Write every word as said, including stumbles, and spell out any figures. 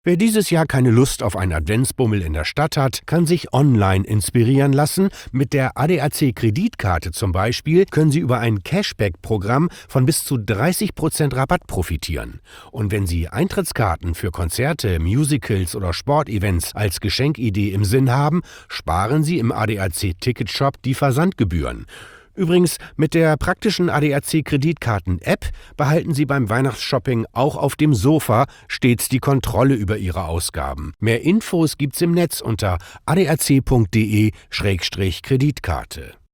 Wer dieses Jahr keine Lust auf einen Adventsbummel in der Stadt hat, kann sich online inspirieren lassen. Mit der A D A C-Kreditkarte zum Beispiel können Sie über ein Cashback-Programm von bis zu dreißig Prozent Rabatt profitieren. Und wenn Sie Eintrittskarten für Konzerte, Musicals oder Sportevents als Geschenkidee im Sinn haben, sparen Sie im A D A C-Ticketshop die Versandgebühren. Übrigens, mit der praktischen A D A C-Kreditkarten-App behalten Sie beim Weihnachtsshopping auch auf dem Sofa stets die Kontrolle über Ihre Ausgaben. Mehr Infos gibt's im Netz unter a d a c punkt d e Schrägstrich Kreditkarte.